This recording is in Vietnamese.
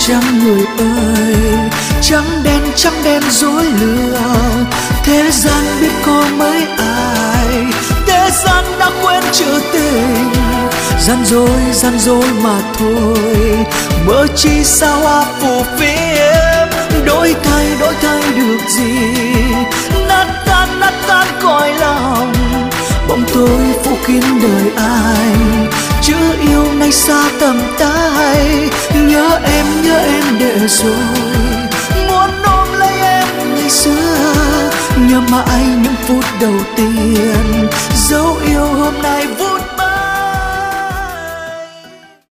chăng người ơi, trắng đen dối lừa. Thế gian biết có mấy ai, thế gian đã quên chữ tình. Gian dối mà thôi, mơ chi sao hoa phù phiếm. Đổi thay được gì, nát tan cõi lòng. Bóng tối phủ kín đời ai, chữ yêu nay xa tầm tay. Nhớ em để rồi, muốn ôm lấy em ngày xưa. Nhớ mãi những phút đầu tiên, dấu yêu hôm nay vui.